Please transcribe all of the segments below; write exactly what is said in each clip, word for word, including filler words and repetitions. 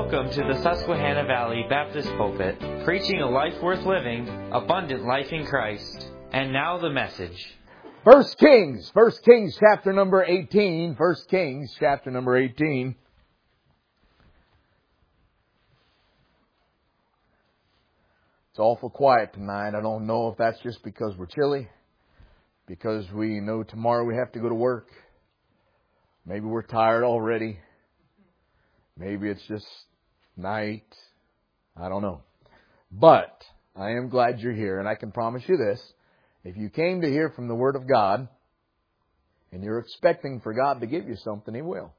Welcome to the Susquehanna Valley Baptist Pulpit, preaching a life worth living, abundant life in Christ. And now the message. First Kings, First Kings chapter number eighteen, First Kings chapter number eighteen. It's awful quiet tonight. I don't know if that's just because we're chilly, because we know tomorrow we have to go to work. Maybe we're tired already. Maybe it's just night. I don't know. But I am glad you're here, and I can promise you this. If you came to hear from the Word of God, and you're expecting for God to give you something, He will.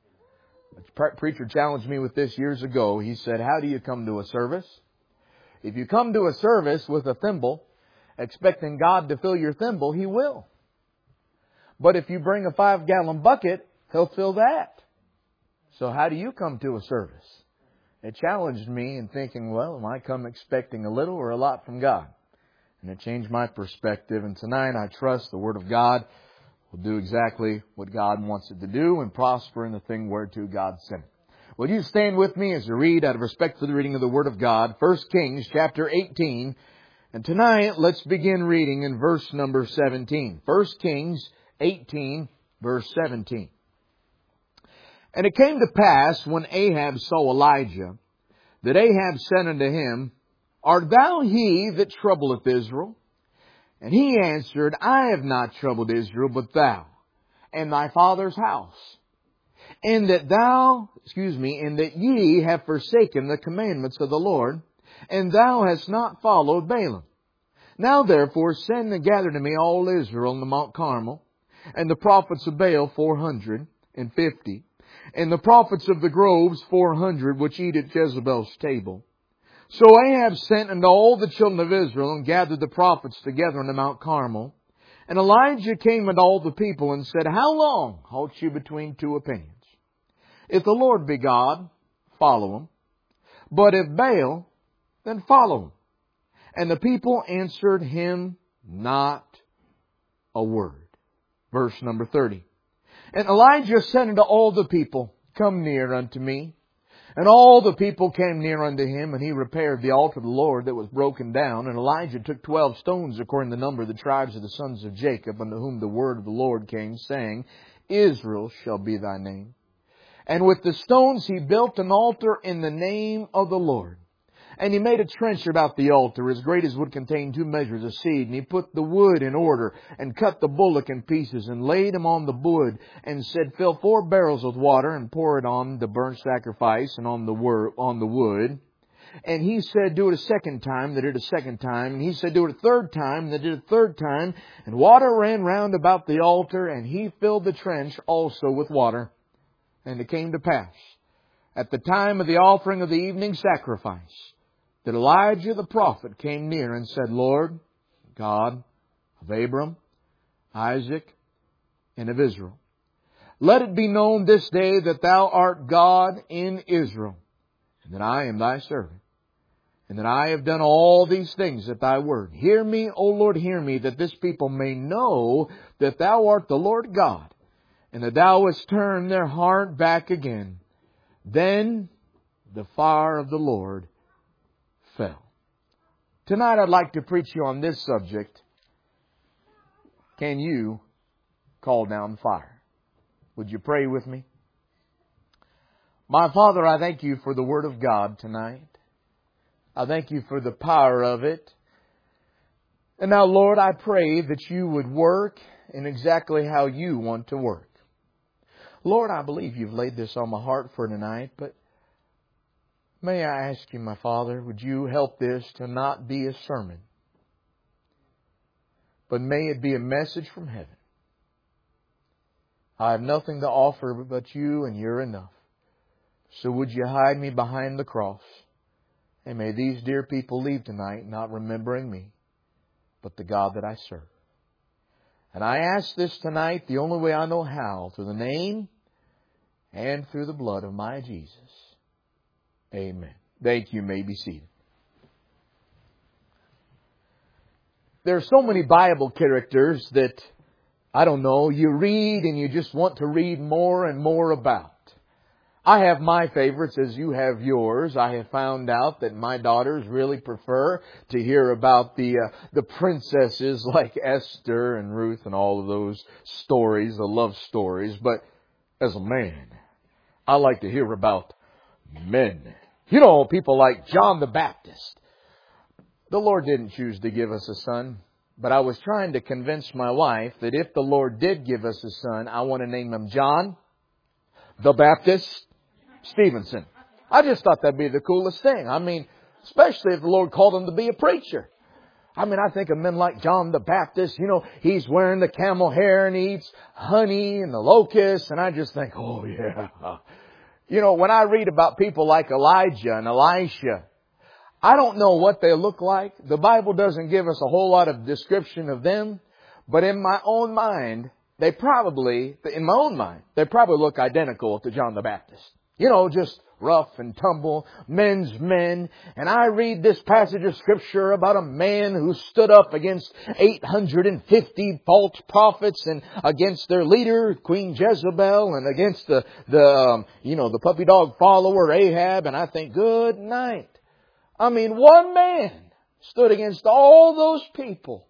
A preacher challenged me with this years ago. He said, how do you come to a service? If you come to a service with a thimble, expecting God to fill your thimble, He will. But if you bring a five-gallon bucket, He'll fill that. So how do you come to a service? It challenged me in thinking, well, am I come expecting a little or a lot from God? And it changed my perspective. And tonight I trust the Word of God will do exactly what God wants it to do and prosper in the thing whereto God sent it. Will you stand with me as I read out of respect for the reading of the Word of God, First Kings chapter eighteen. And tonight let's begin reading in verse number seventeen. First Kings eighteen, verse seventeen. And it came to pass, when Ahab saw Elijah, that Ahab said unto him, Art thou he that troubleth Israel? And he answered, I have not troubled Israel, but thou, and thy father's house. And that thou, excuse me, and that ye have forsaken the commandments of the Lord, and thou hast not followed Balaam. Now therefore send and gather to me all Israel in the Mount Carmel, and the prophets of Baal four hundred and fifty. And the prophets of the groves four hundred, which eat at Jezebel's table. So Ahab sent unto all the children of Israel, and gathered the prophets together on the Mount Carmel. And Elijah came unto all the people, and said, How long halt you between two opinions? If the Lord be God, follow Him. But if Baal, then follow Him. And the people answered him not a word. Verse number thirty. And Elijah said unto all the people, Come near unto me. And all the people came near unto him, and he repaired the altar of the Lord that was broken down. And Elijah took twelve stones according to the number of the tribes of the sons of Jacob, unto whom the word of the Lord came, saying, Israel shall be thy name. And with the stones he built an altar in the name of the Lord. And he made a trench about the altar, as great as would contain two measures of seed. And he put the wood in order, and cut the bullock in pieces, and laid him on the wood, and said, Fill four barrels with water, and pour it on the burnt sacrifice, and on the wor- on the wood. And he said, Do it a second time. They did a second time. And he said, Do it a third time. And they did a third time. And water ran round about the altar, and he filled the trench also with water. And it came to pass, at the time of the offering of the evening sacrifice, that Elijah the prophet came near and said, Lord, God of Abram, Isaac, and of Israel, let it be known this day that thou art God in Israel, and that I am thy servant, and that I have done all these things at thy word. Hear me, O Lord, hear me, that this people may know that thou art the Lord God, and that thou hast turned their heart back again. Then the fire of the Lord fell. Tonight I'd like to preach you on this subject. Can you call down fire? Would you pray with me? My Father, I thank you for the Word of God tonight. I thank you for the power of it. And now, Lord, I pray that you would work in exactly how you want to work. Lord, I believe you've laid this on my heart for tonight, but may I ask you, my Father, would you help this to not be a sermon, but may it be a message from heaven. I have nothing to offer but you, and you're enough. So would you hide me behind the cross, and may these dear people leave tonight not remembering me, but the God that I serve. And I ask this tonight the only way I know how, through the name and through the blood of my Jesus. Amen. Thank you. You may be seated. There are so many Bible characters that, I don't know, you read and you just want to read more and more about. I have my favorites as you have yours. I have found out that my daughters really prefer to hear about the uh, the princesses like Esther and Ruth and all of those stories, the love stories. But as a man, I like to hear about men. You know, people like John the Baptist. The Lord didn't choose to give us a son, but I was trying to convince my wife that if the Lord did give us a son, I want to name him John the Baptist Stevenson. I just thought that'd be the coolest thing. I mean, especially if the Lord called him to be a preacher. I mean, I think of men like John the Baptist. You know, he's wearing the camel hair and he eats honey and the locusts. And I just think, oh yeah. You know, when I read about people like Elijah and Elisha, I don't know what they look like. The Bible doesn't give us a whole lot of description of them. But in my own mind, they probably, in my own mind, they probably look identical to John the Baptist. You know, just rough and tumble, men's men. And I read this passage of Scripture about a man who stood up against eight hundred fifty false prophets and against their leader, Queen Jezebel, and against the, the um, you know, the puppy dog follower, Ahab. And I think, good night. I mean, one man stood against all those people.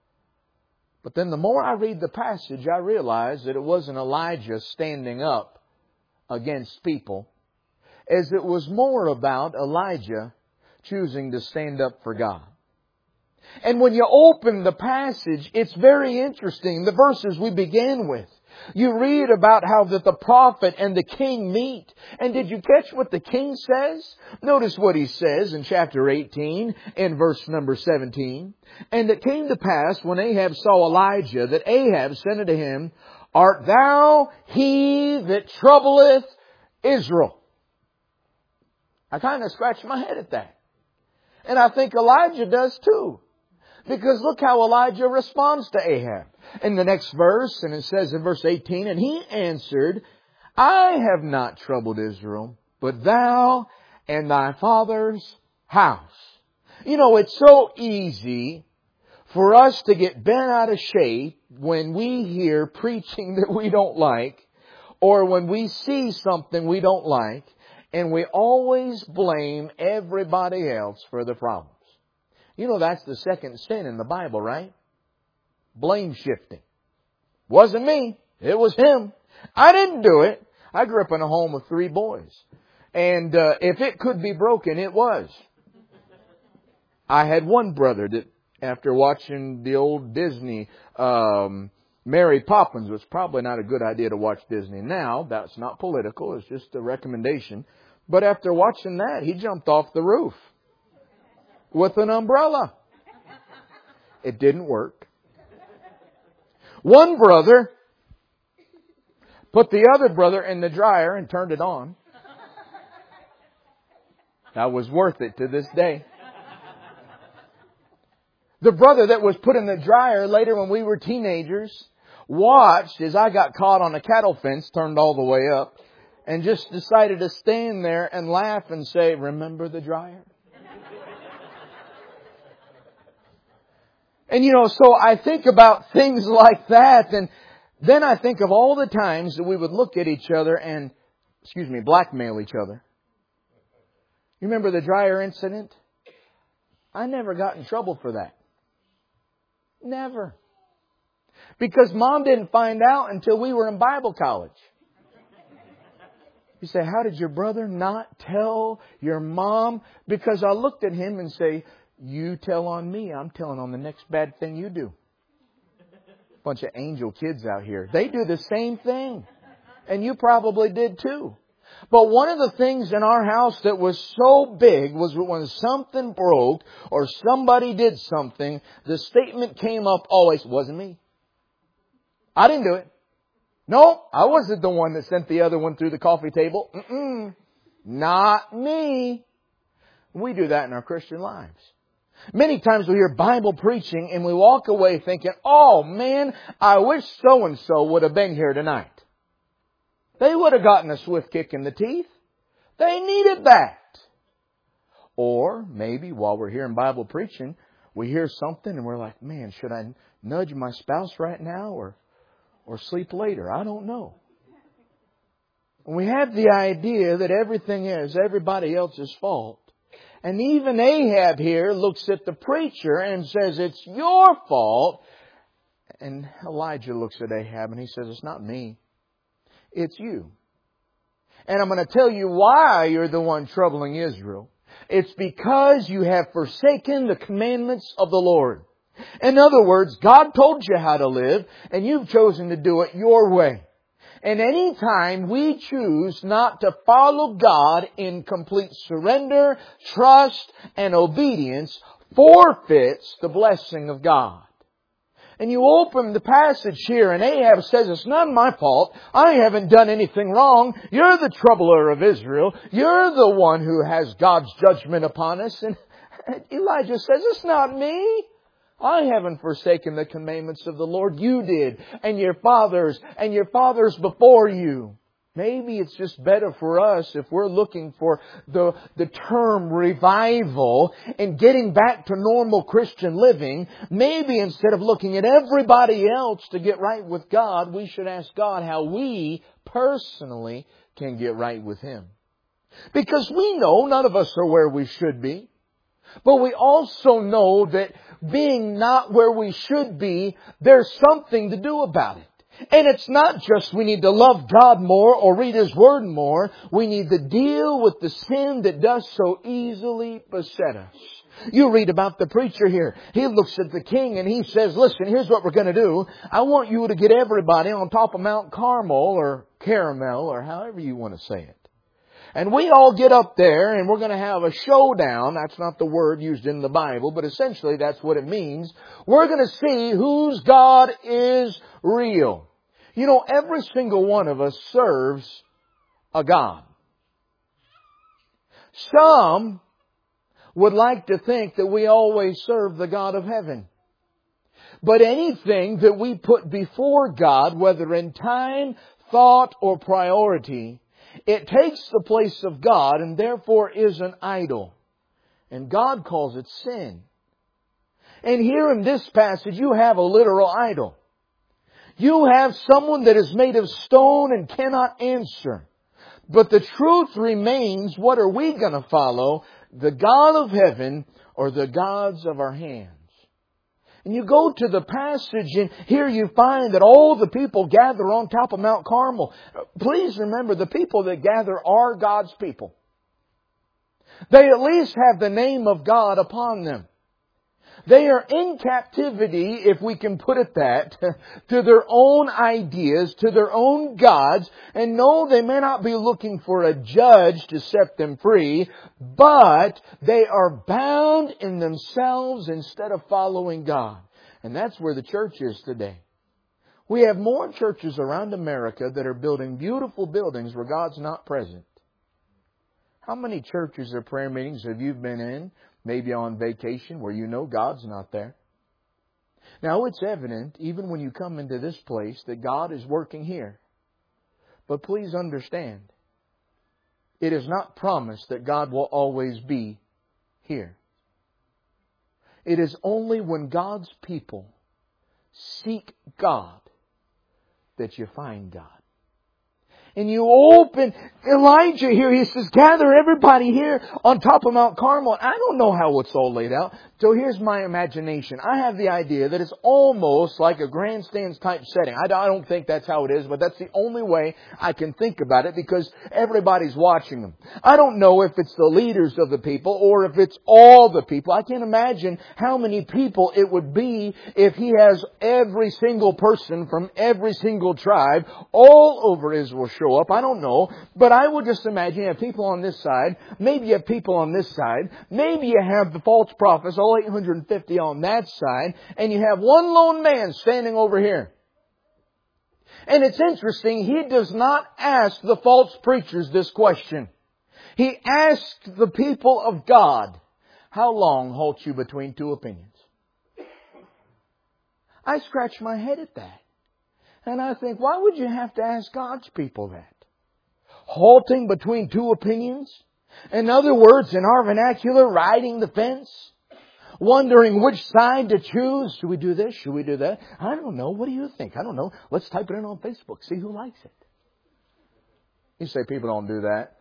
But then the more I read the passage, I realize that it wasn't Elijah standing up against people, as it was more about Elijah choosing to stand up for God. And when you open the passage, it's very interesting. The verses we began with, you read about how that the prophet and the king meet. And did you catch what the king says? Notice what he says in chapter eighteen, in verse number seventeen. And it came to pass, when Ahab saw Elijah, that Ahab said unto him, Art thou he that troubleth Israel? I kind of scratched my head at that. And I think Elijah does too. Because look how Elijah responds to Ahab. In the next verse, and it says in verse eighteen, And he answered, I have not troubled Israel, but thou and thy father's house. You know, it's so easy for us to get bent out of shape when we hear preaching that we don't like, or when we see something we don't like, and we always blame everybody else for the problems. You know, that's the second sin in the Bible, right? Blame shifting. Wasn't me. It was him. I didn't do it. I grew up in a home of three boys. And uh, if it could be broken, it was. I had one brother that, after watching the old Disney, um, Mary Poppins, was probably not a good idea to watch Disney now. That's not political. It's just a recommendation. But after watching that, he jumped off the roof with an umbrella. It didn't work. One brother put the other brother in the dryer and turned it on. That was worth it to this day. The brother that was put in the dryer later when we were teenagers watched as I got caught on a cattle fence turned all the way up and just decided to stand there and laugh and say, remember the dryer? And you know, so I think about things like that, and then I think of all the times that we would look at each other and, excuse me, blackmail each other. You remember the dryer incident? I never got in trouble for that. Never. Because Mom didn't find out until we were in Bible college. You say, how did your brother not tell your mom? Because I looked at him and say, you tell on me, I'm telling on the next bad thing you do. Bunch of angel kids out here. They do the same thing. And you probably did too. But one of the things in our house that was so big was when something broke or somebody did something, the statement came up always, wasn't me. I didn't do it. No, I wasn't the one that sent the other one through the coffee table. Mm-mm. Not me. We do that in our Christian lives. Many times we hear Bible preaching and we walk away thinking, oh man, I wish so-and-so would have been here tonight. They would have gotten a swift kick in the teeth. They needed that. Or maybe while we're hearing Bible preaching, we hear something and we're like, man, should I nudge my spouse right now or, or sleep later? I don't know. We have the idea that everything is everybody else's fault. And even Ahab here looks at the preacher and says, it's your fault. And Elijah looks at Ahab and he says, it's not me. It's you. And I'm going to tell you why you're the one troubling Israel. It's because you have forsaken the commandments of the Lord. In other words, God told you how to live and you've chosen to do it your way. And any time we choose not to follow God in complete surrender, trust, and obedience, forfeits the blessing of God. And you open the passage here and Ahab says, it's not my fault. I haven't done anything wrong. You're the troubler of Israel. You're the one who has God's judgment upon us. And Elijah says, it's not me. I haven't forsaken the commandments of the Lord. You did. And your fathers and your fathers before you. Maybe it's just better for us if we're looking for the, the term revival and getting back to normal Christian living. Maybe instead of looking at everybody else to get right with God, we should ask God how we personally can get right with Him. Because we know none of us are where we should be. But we also know that being not where we should be, there's something to do about it. And it's not just we need to love God more or read His Word more. We need to deal with the sin that does so easily beset us. You read about the preacher here. He looks at the king and he says, listen, here's what we're going to do. I want you to get everybody on top of Mount Carmel or Caramel or however you want to say it. And we all get up there and we're going to have a showdown. That's not the word used in the Bible, but essentially that's what it means. We're going to see whose God is real. You know, every single one of us serves a God. Some would like to think that we always serve the God of heaven. But anything that we put before God, whether in time, thought, or priority, it takes the place of God and therefore is an idol. And God calls it sin. And here in this passage you have a literal idol. You have someone that is made of stone and cannot answer. But the truth remains, what are we going to follow? The God of heaven or the gods of our hands? And you go to the passage and here you find that all the people gather on top of Mount Carmel. Please remember, the people that gather are God's people. They at least have the name of God upon them. They are in captivity, if we can put it that, to their own ideas, to their own gods. And no, they may not be looking for a judge to set them free, but they are bound in themselves instead of following God. And that's where the church is today. We have more churches around America that are building beautiful buildings where God's not present. How many churches or prayer meetings have you been in? Maybe on vacation where you know God's not there. Now it's evident, even when you come into this place, that God is working here. But please understand, it is not promised that God will always be here. It is only when God's people seek God that you find God. And you open Elijah here. He says, gather everybody here on top of Mount Carmel. I don't know how it's all laid out. So here's my imagination. I have the idea that it's almost like a grandstands type setting. I don't think that's how it is, but that's the only way I can think about it because everybody's watching them. I don't know if it's the leaders of the people or if it's all the people. I can't imagine how many people it would be if He has every single person from every single tribe all over Israel show up. I don't know. But I would just imagine you have people on this side. Maybe you have people on this side. Maybe you have the false prophets, all eight hundred fifty on that side. And you have one lone man standing over here. And it's interesting, he does not ask the false preachers this question. He asks the people of God, how long halt you between two opinions? I scratch my head at that. And I think, why would you have to ask God's people that? Halting between two opinions? In other words, in our vernacular, riding the fence? Wondering which side to choose? Should we do this? Should we do that? I don't know. What do you think? I don't know. Let's type it in on Facebook. See who likes it. You say people don't do that.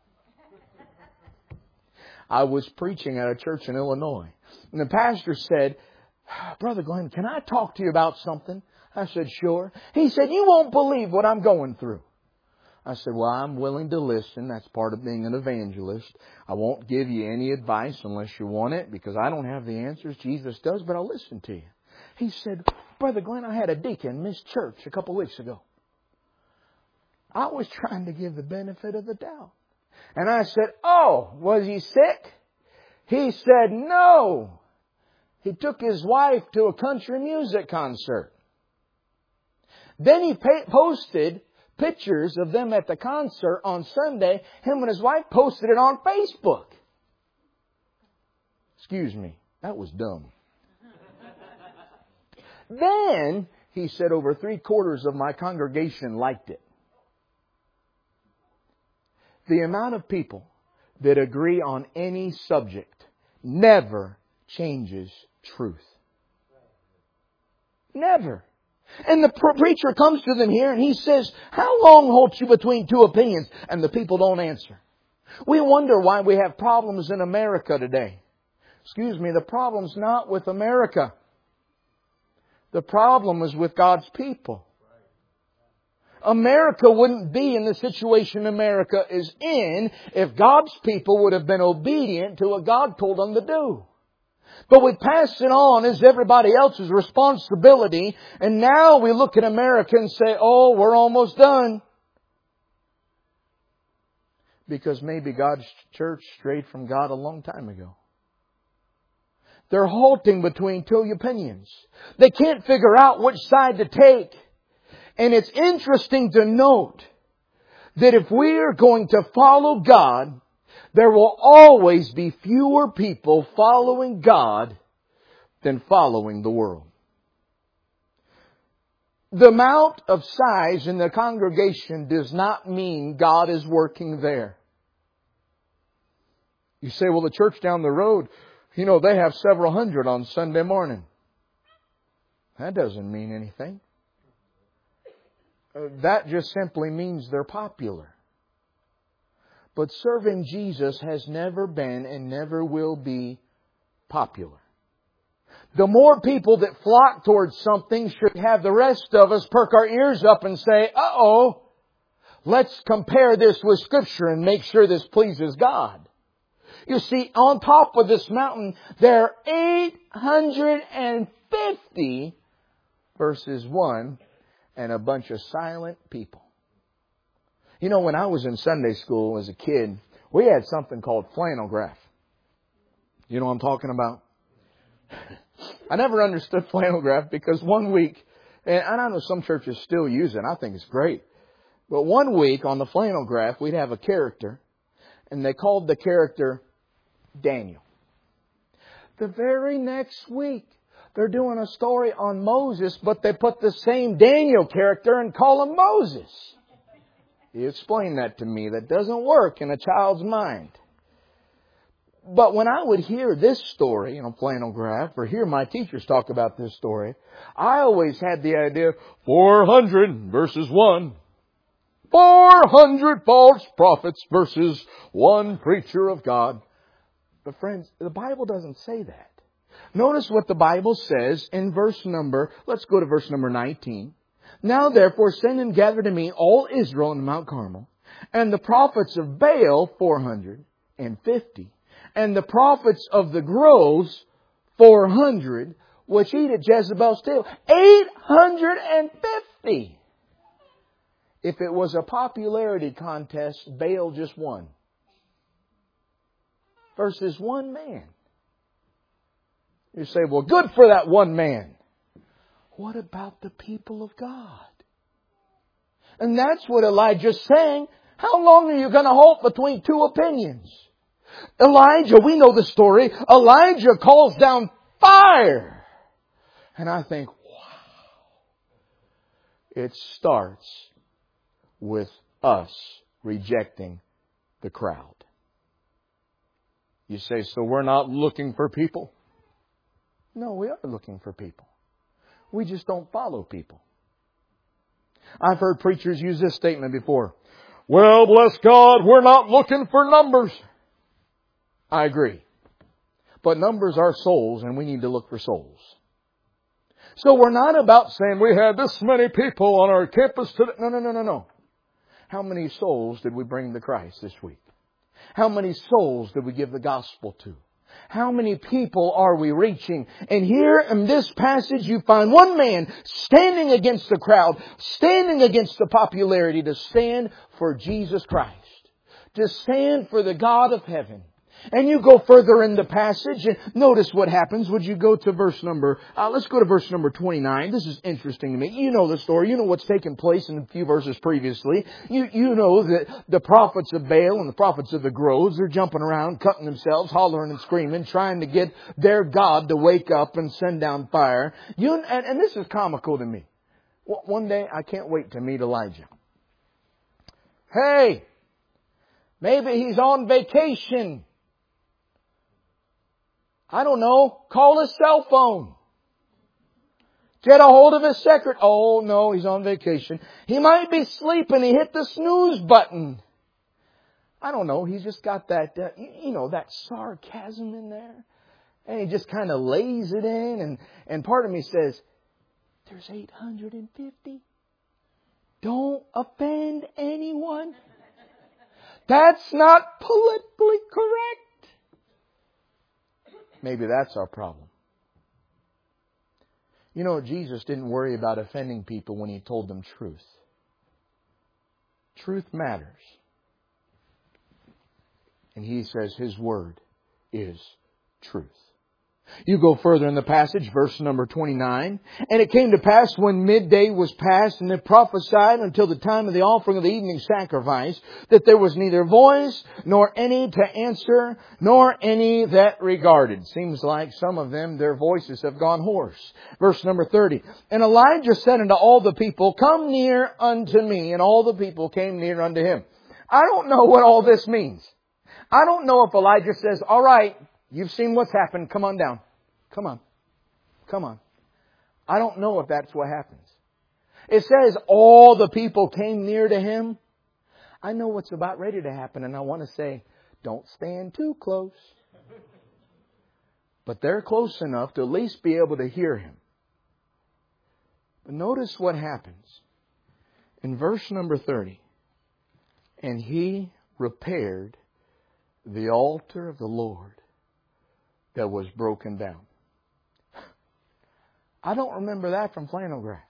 I was preaching at a church in Illinois. And the pastor said, Brother Glenn, can I talk to you about something? I said, sure. He said, you won't believe what I'm going through. I said, well, I'm willing to listen. That's part of being an evangelist. I won't give you any advice unless you want it, because I don't have the answers. Jesus does, but I'll listen to you. He said, Brother Glenn, I had a deacon miss church a couple weeks ago. I was trying to give the benefit of the doubt. And I said, oh, was he sick? He said, no. He took his wife to a country music concert. Then he posted pictures of them at the concert on Sunday. Him and his wife posted it on Facebook. Excuse me, that was dumb. Then, he said, over three quarters of my congregation liked it. The amount of people that agree on any subject never changes truth. Never. And the preacher comes to them here and he says, how long halt you between two opinions? And the people don't answer. We wonder why we have problems in America today. Excuse me, the problem's not with America. The problem is with God's people. America wouldn't be in the situation America is in if God's people would have been obedient to what God told them to do. But we pass it on as everybody else's responsibility, and now we look at America and say, oh, we're almost done. Because maybe God's church strayed from God a long time ago. They're halting between two opinions. They can't figure out which side to take. And it's interesting to note that if we are going to follow God, there will always be fewer people following God than following the world. The amount of size in the congregation does not mean God is working there. You say, well, the church down the road, you know, they have several hundred on Sunday morning. That doesn't mean anything. That just simply means they're popular. But serving Jesus has never been and never will be popular. The more people that flock towards something should have the rest of us perk our ears up and say, uh-oh, let's compare this with Scripture and make sure this pleases God. You see, on top of this mountain, there are eight hundred fifty, verses one, and a bunch of silent people. You know, when I was in Sunday school as a kid, we had something called flannel graph. You know what I'm talking about? I never understood flannel graph because one week, and I know some churches still use it, I think it's great. But one week on the flannel graph, we'd have a character, and they called the character Daniel. The very next week, they're doing a story on Moses, but they put the same Daniel character and call him Moses. You explain that to me. That doesn't work in a child's mind. But when I would hear this story, you know, flannel graph, or hear my teachers talk about this story, I always had the idea, four hundred versus one. four hundred false prophets versus one preacher of God. But friends, the Bible doesn't say that. Notice what the Bible says in verse number, let's go to verse number nineteen. Now therefore send and gather to me all Israel in Mount Carmel, and the prophets of Baal four hundred fifty, and the prophets of the groves four hundred, which eat at Jezebel's table. eight hundred fifty! If it was a popularity contest, Baal just won. Versus one man. You say, well, good for that one man. What about the people of God? And that's what Elijah's saying. How long are you going to halt between two opinions? Elijah, we know the story. Elijah calls down fire. And I think, wow. It starts with us rejecting the crowd. You say, so we're not looking for people? No, we are looking for people. We just don't follow people. I've heard preachers use this statement before. Well, bless God, we're not looking for numbers. I agree. But numbers are souls, and we need to look for souls. So we're not about saying we had this many people on our campus today. No, no, no, no, no. How many souls did we bring to Christ this week? How many souls did we give the gospel to? How many people are we reaching? And here in this passage you find one man standing against the crowd, standing against the popularity to stand for Jesus Christ, to stand for the God of heaven. And you go further in the passage and notice what happens. Would you go to verse number, uh, let's go to verse number twenty-nine. This is interesting to me. You know the story. You know what's taken place in a few verses previously. You, you know that the prophets of Baal and the prophets of the groves, they're jumping around, cutting themselves, hollering and screaming, trying to get their God to wake up and send down fire. You, and, and this is comical to me. One day, I can't wait to meet Elijah. Hey, maybe he's on vacation. I don't know. Call his cell phone. Get a hold of his secretary. Oh, no, he's on vacation. He might be sleeping. He hit the snooze button. I don't know. He's just got that, uh, you know, that sarcasm in there. And he just kind of lays it in. And, and part of me says, there's eight hundred fifty. Don't offend anyone. That's not politically correct. Maybe that's our problem. You know, Jesus didn't worry about offending people when He told them truth. Truth matters. And He says His word is truth. You go further in the passage, verse number twenty-nine. And it came to pass when midday was past, and they prophesied until the time of the offering of the evening sacrifice, that there was neither voice, nor any to answer, nor any that regarded. Seems like some of them, their voices have gone hoarse. Verse number thirty. And Elijah said unto all the people, Come near unto me. And all the people came near unto him. I don't know what all this means. I don't know if Elijah says, all right, you've seen what's happened. Come on down. Come on. Come on. I don't know if that's what happens. It says all the people came near to him. I know what's about ready to happen, and I want to say, don't stand too close. But they're close enough to at least be able to hear him. But notice what happens. In verse number thirty. And he repaired the altar of the Lord that was broken down. I don't remember that from flannel graph.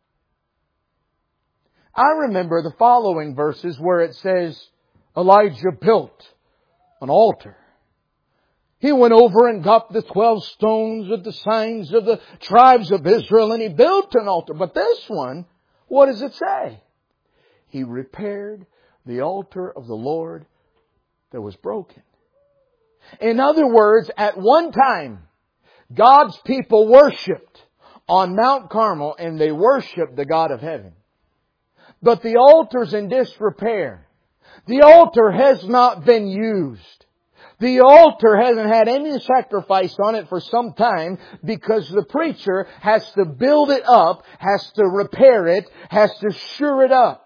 I remember the following verses where it says Elijah built an altar. He went over and got the twelve stones with the signs of the tribes of Israel, and he built an altar. But this one, what does it say? He repaired the altar of the Lord that was broken. In other words, at one time, God's people worshipped on Mount Carmel, and they worshipped the God of heaven. But the altar's in disrepair. The altar has not been used. The altar hasn't had any sacrifice on it for some time because the preacher has to build it up, has to repair it, has to sure it up.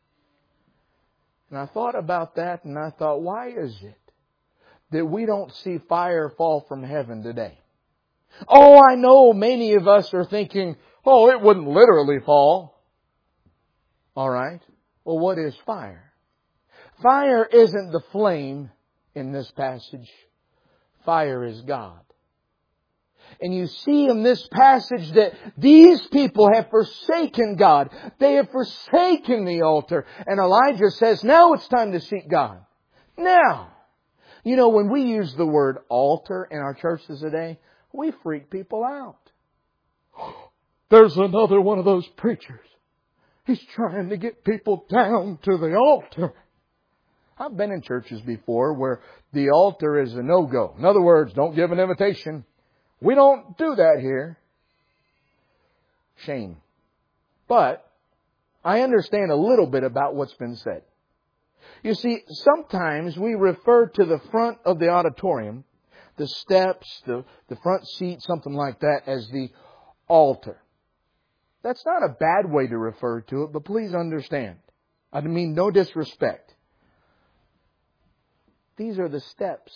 And I thought about that, and I thought, why is it that we don't see fire fall from heaven today? Oh, I know many of us are thinking, oh, it wouldn't literally fall. All right. Well, what is fire? Fire isn't the flame in this passage. Fire is God. And you see in this passage that these people have forsaken God. They have forsaken the altar. And Elijah says, now it's time to seek God. Now, you know, when we use the word altar in our churches today, we freak people out. There's another one of those preachers. He's trying to get people down to the altar. I've been in churches before where the altar is a no-go. In other words, don't give an invitation. We don't do that here. Shame. But I understand a little bit about what's been said. You see, sometimes we refer to the front of the auditorium, the steps, the, the front seat, something like that, as the altar. That's not a bad way to refer to it, but please understand. I mean no disrespect. These are the steps.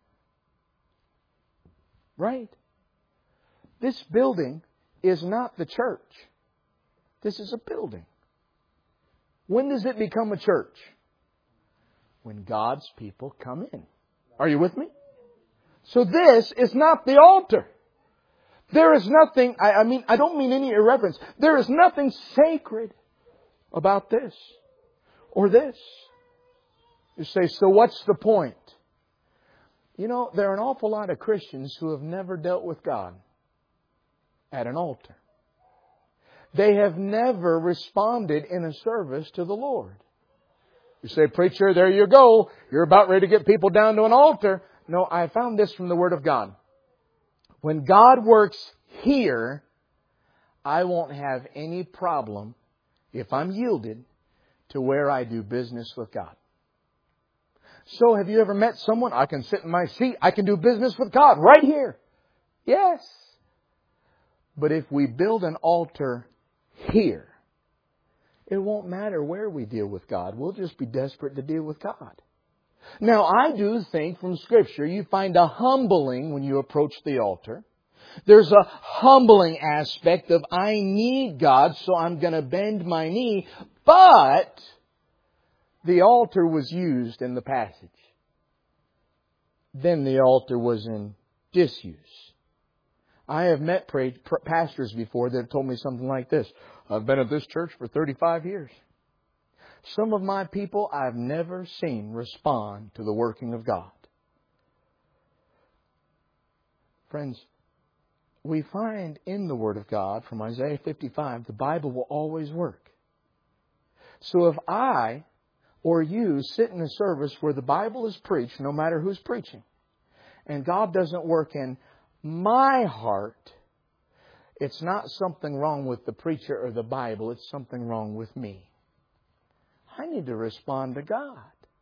Right? This building is not the church. This is a building. When does it become a church? When God's people come in. Are you with me? So this is not the altar. There is nothing, I, I mean, I don't mean any irreverence. There is nothing sacred about this or this. You say, so what's the point? You know, there are an awful lot of Christians who have never dealt with God at an altar. They have never responded in a service to the Lord. You say, preacher, there you go. You're about ready to get people down to an altar. No, I found this from the Word of God. When God works here, I won't have any problem if I'm yielded to where I do business with God. So have you ever met someone? I can sit in my seat. I can do business with God right here. Yes. But if we build an altar here, it won't matter where we deal with God. We'll just be desperate to deal with God. Now, I do think from Scripture you find a humbling when you approach the altar. There's a humbling aspect of I need God, so I'm going to bend my knee. But the altar was used in the passage. Then the altar was in disuse. I have met pastors before that have told me something like this. I've been at this church for thirty-five years. Some of my people I've never seen respond to the working of God. Friends, we find in the Word of God from Isaiah fifty-five, the Bible will always work. So if I or you sit in a service where the Bible is preached, no matter who's preaching, and God doesn't work in my heart, it's not something wrong with the preacher or the Bible, it's something wrong with me. I need to respond to God.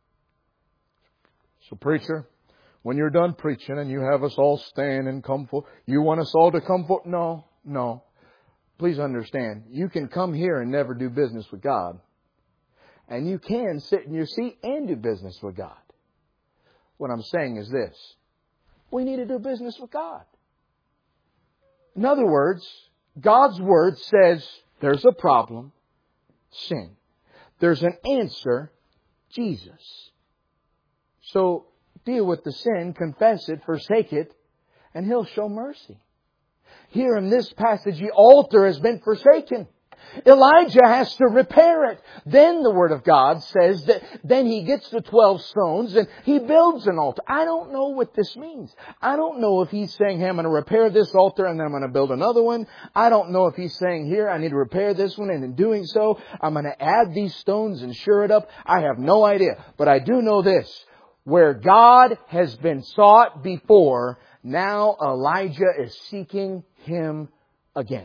So preacher, when you're done preaching and you have us all stand and come forward, you want us all to come forward? No, no. Please understand, you can come here and never do business with God. And you can sit in your seat and do business with God. What I'm saying is this. We need to do business with God. In other words, God's Word says there's a problem, sin. There's an answer, Jesus. So deal with the sin, confess it, forsake it, and He'll show mercy. Here in this passage, the altar has been forsaken. Elijah has to repair it. Then the Word of God says that then he gets the twelve stones and he builds an altar. I don't know what this means. I don't know if he's saying, hey, I'm going to repair this altar and then I'm going to build another one. I don't know if he's saying, here, I need to repair this one, and in doing so, I'm going to add these stones and sure it up. I have no idea. But I do know this. Where God has been sought before, now Elijah is seeking Him again.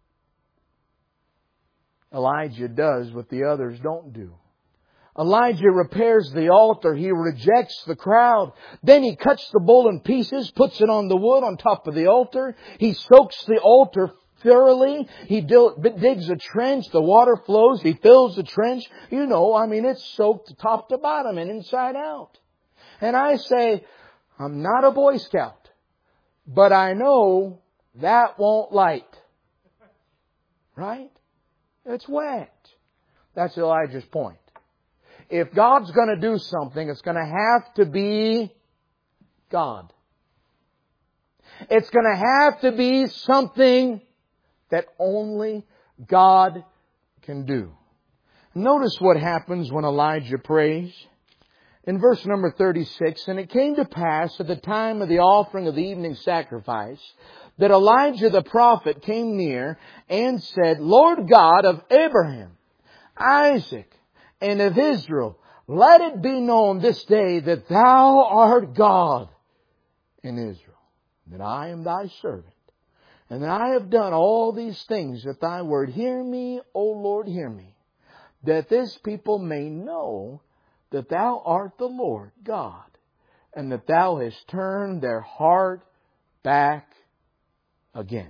Elijah does what the others don't do. Elijah repairs the altar. He rejects the crowd. Then he cuts the bull in pieces, puts it on the wood on top of the altar. He soaks the altar thoroughly. He digs a trench. The water flows. He fills the trench. You know, I mean, it's soaked top to bottom and inside out. And I say, I'm not a Boy Scout, but I know that won't light. Right? It's wet. That's Elijah's point. If God's going to do something, it's going to have to be God. It's going to have to be something that only God can do. Notice what happens when Elijah prays. In verse number thirty-six, and it came to pass at the time of the offering of the evening sacrifice that Elijah the prophet came near and said, Lord God of Abraham, Isaac, and of Israel, let it be known this day that Thou art God in Israel, that I am Thy servant, and that I have done all these things at Thy word. Hear me, O Lord, hear me, that this people may know that Thou art the Lord God, and that Thou hast turned their heart back again.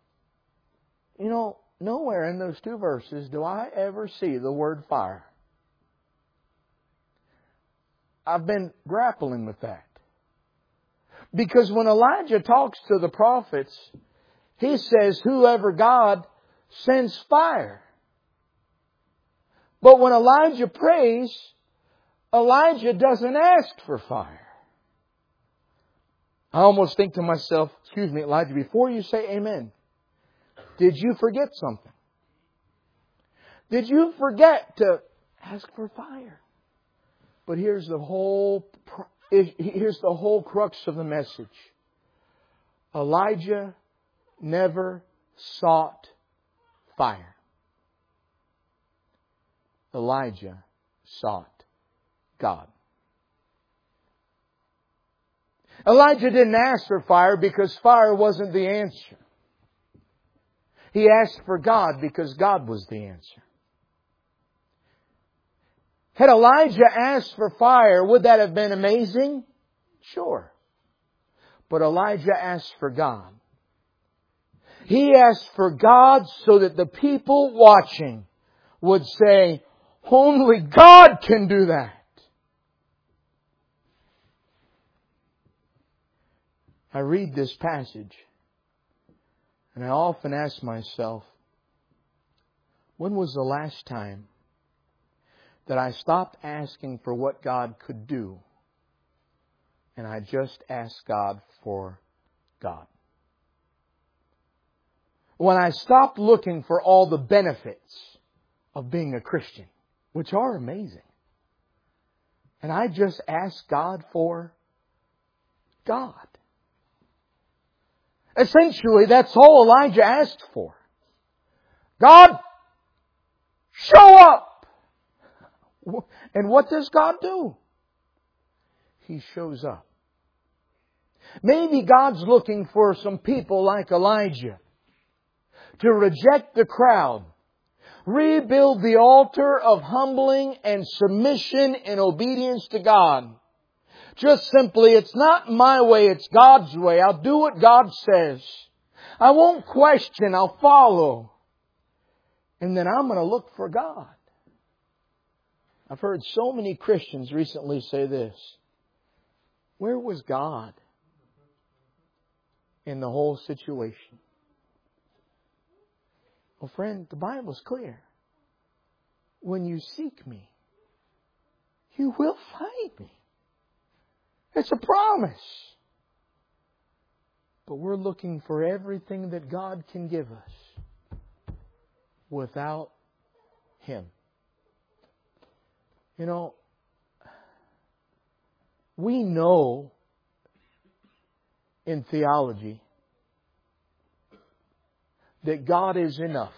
You know, nowhere in those two verses do I ever see the word fire. I've been grappling with that. Because when Elijah talks to the prophets, he says, whoever God sends fire. But when Elijah prays, Elijah doesn't ask for fire. I almost think to myself, excuse me, Elijah, before you say amen, did you forget something? Did you forget to ask for fire? But here's the whole, here's the whole crux of the message. Elijah never sought fire. Elijah sought God. Elijah didn't ask for fire because fire wasn't the answer. He asked for God because God was the answer. Had Elijah asked for fire, would that have been amazing? Sure. But Elijah asked for God. He asked for God so that the people watching would say, only God can do that. I read this passage and I often ask myself, when was the last time that I stopped asking for what God could do and I just asked God for God? When I stopped looking for all the benefits of being a Christian, which are amazing, and I just asked God for God. Essentially, that's all Elijah asked for. God, show up! And what does God do? He shows up. Maybe God's looking for some people like Elijah to reject the crowd, rebuild the altar of humbling and submission and obedience to God. Just simply, it's not my way, it's God's way. I'll do what God says. I won't question, I'll follow. And then I'm going to look for God. I've heard so many Christians recently say this. Where was God in the whole situation? Well, friend, the Bible's clear. When you seek me, you will find me. It's a promise. But we're looking for everything that God can give us without Him. You know, we know in theology that God is enough.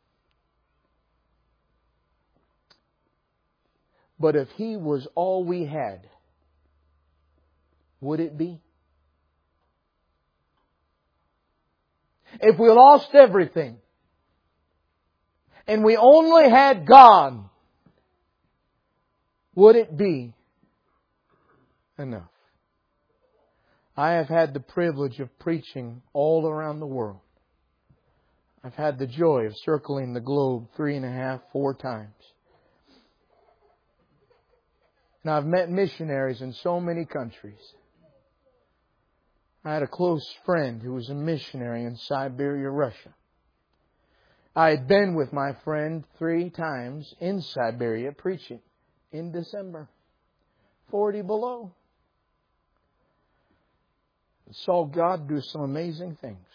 But if He was all we had, would it be? If we lost everything and we only had God, would it be enough? I have had the privilege of preaching all around the world. I've had the joy of circling the globe three and a half, four times. And I've met missionaries in so many countries. I had a close friend who was a missionary in Siberia, Russia. I had been with my friend three times in Siberia preaching in December. forty below. And saw God do some amazing things.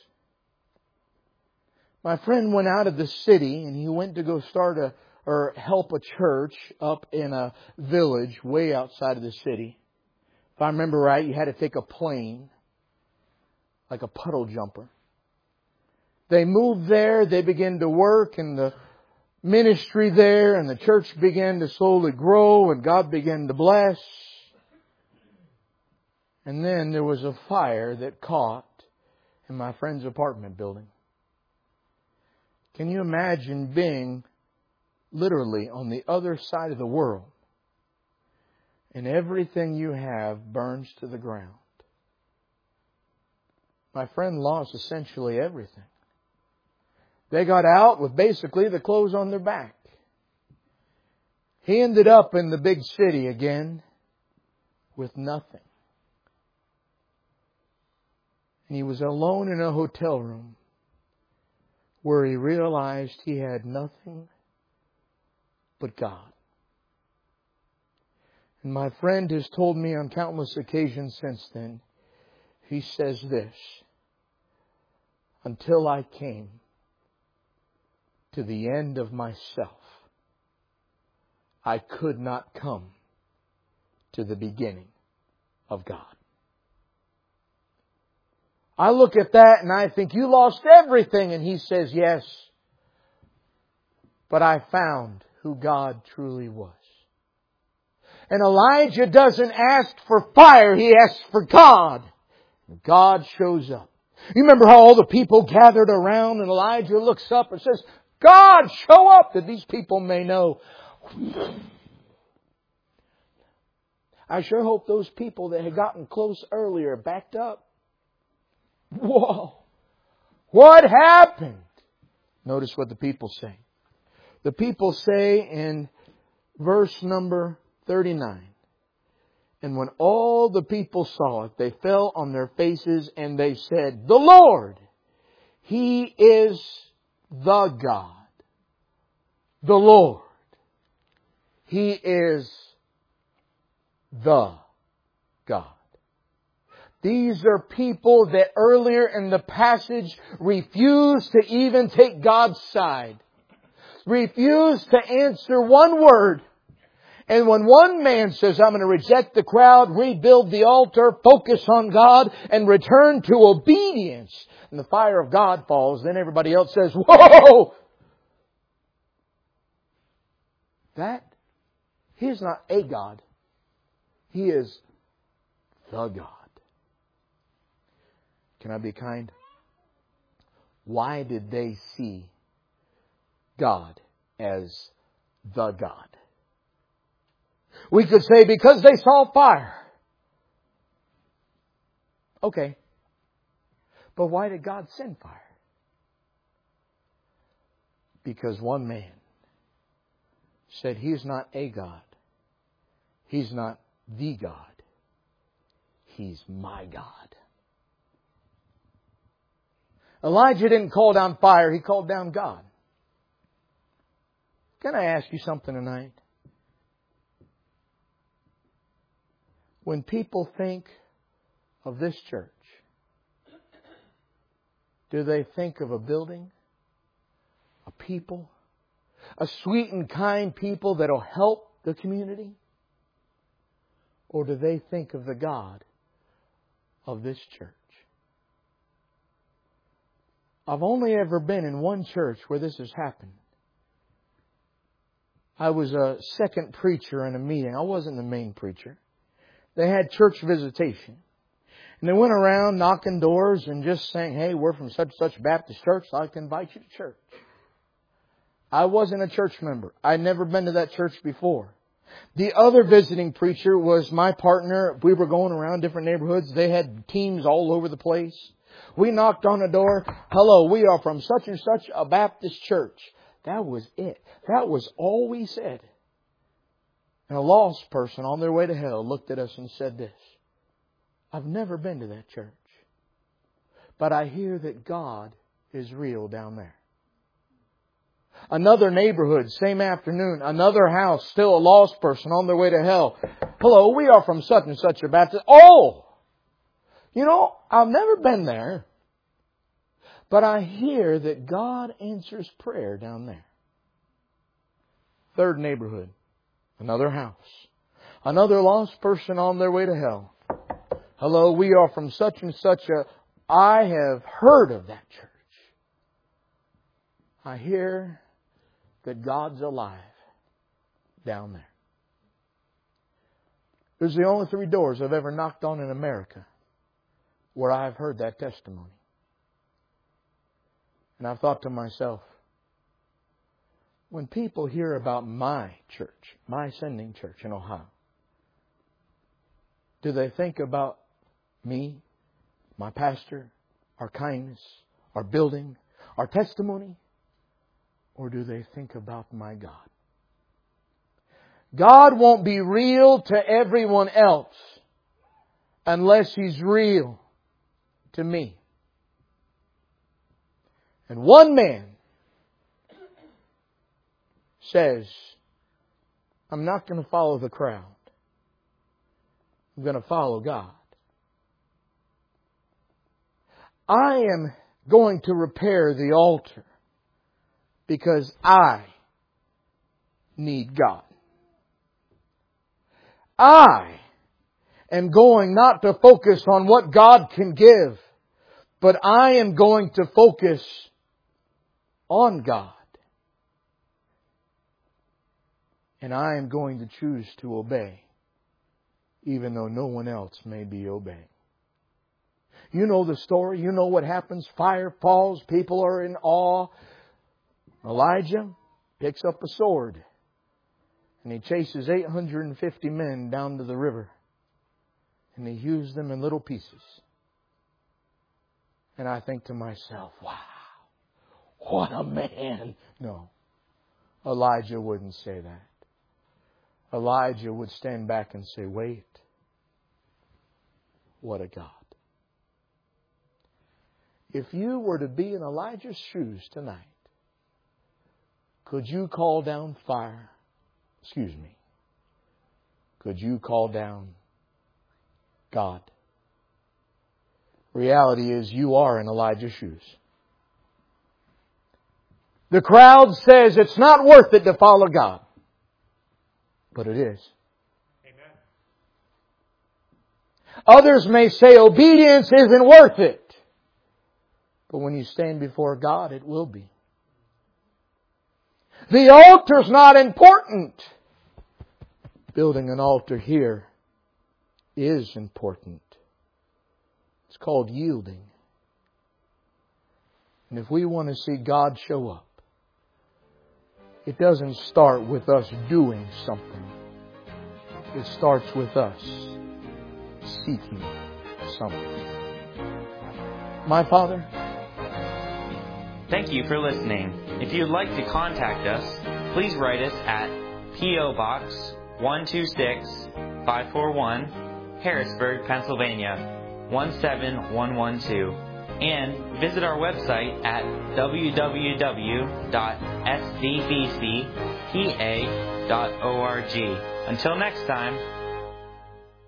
My friend went out of the city and he went to go start a or help a church up in a village way outside of the city. If I remember right, you had to take a plane, like a puddle jumper. They moved there, they began to work in the ministry there, and the church began to slowly grow, and God began to bless. And then there was a fire that caught in my friend's apartment building. Can you imagine being literally on the other side of the world and everything you have burns to the ground? My friend lost essentially everything. They got out with basically the clothes on their back. He ended up in the big city again. with nothing. And he was alone in a hotel room where he realized he had nothing but God. And my friend has told me on countless occasions since then, he says this, until I came to the end of myself, I could not come to the beginning of God. I look at that and I think, you lost everything. And he says, yes, but I found who God truly was. And Elijah doesn't ask for fire, he asks for God. And God shows up. You remember how all the people gathered around and Elijah looks up and says, God, show up that these people may know. I sure hope those people that had gotten close earlier backed up. Whoa! What happened? Notice what the people say. The people say in verse number thirty-nine, and when all the people saw it, they fell on their faces and they said, the Lord, He is the God. The Lord, He is the God. These are people that earlier in the passage refused to even take God's side. Refused to answer one word. And when one man says, I'm going to reject the crowd, rebuild the altar, focus on God, and return to obedience, and the fire of God falls, then everybody else says, whoa! That, He is not a God. He is the God. Can I be kind? Why did they see God as the God? We could say because they saw fire. Okay. But why did God send fire? Because one man said He's not a God. He's not the God. He's my God. Elijah didn't call down fire, he called down God. Can I ask you something tonight? When people think of this church, do they think of a building, a people, a sweet and kind people that will help the community? Or do they think of the God of this church? I've only ever been in one church where this has happened. I was a second preacher in a meeting. I wasn't the main preacher. They had church visitation. And they went around knocking doors and just saying, hey, we're from such and such Baptist church. I'd like to invite you to church. I wasn't a church member. I'd never been to that church before. The other visiting preacher was my partner. We were going around different neighborhoods. They had teams all over the place. We knocked on the door. Hello, we are from such and such a Baptist church. That was it. That was all we said. And a lost person on their way to hell looked at us and said this, I've never been to that church, but I hear that God is real down there. Another neighborhood, same afternoon, another house, still a lost person on their way to hell. Hello, we are from such and such a Baptist. Oh! You know, I've never been there, but I hear that God answers prayer down there. Third neighborhood, another house, another lost person on their way to hell. Hello, we are from such and such a... I have heard of that church. I hear that God's alive down there. There's the only three doors I've ever knocked on in America where I've heard that testimony. And I've thought to myself, when people hear about my church, my sending church in Ohio, do they think about me, my pastor, our kindness, our building, our testimony? Or do they think about my God? God won't be real to everyone else. unless He's real to me. And one man says, I'm not going to follow the crowd. I'm going to follow God. I am going to repair the altar because I need God. I am going not to focus on what God can give, but I am going to focus on God. And I am going to choose to obey, even though no one else may be obeying. You know the story. You know what happens. Fire falls. People are in awe. Elijah picks up a sword. And he chases eight hundred fifty men down to the river. And he hews them in little pieces. And I think to myself, wow, what a man. No, Elijah wouldn't say that. Elijah would stand back and say, wait, what a God. If you were to be in Elijah's shoes tonight, could you call down fire? Excuse me. Could you call down God? Reality is you are in Elijah's shoes. The crowd says it's not worth it to follow God. But it is. Amen. Others may say obedience isn't worth it. But when you stand before God, it will be. The altar's not important. Building an altar here is important. It's called yielding. And if we want to see God show up, it doesn't start with us doing something. It starts with us seeking something. My Father, thank you for listening. If you'd like to contact us, please write us at P O Box one two six, five four one, Harrisburg, Pennsylvania one seven one one two. And visit our website at w w w dot s d b c p a dot org. Until next time,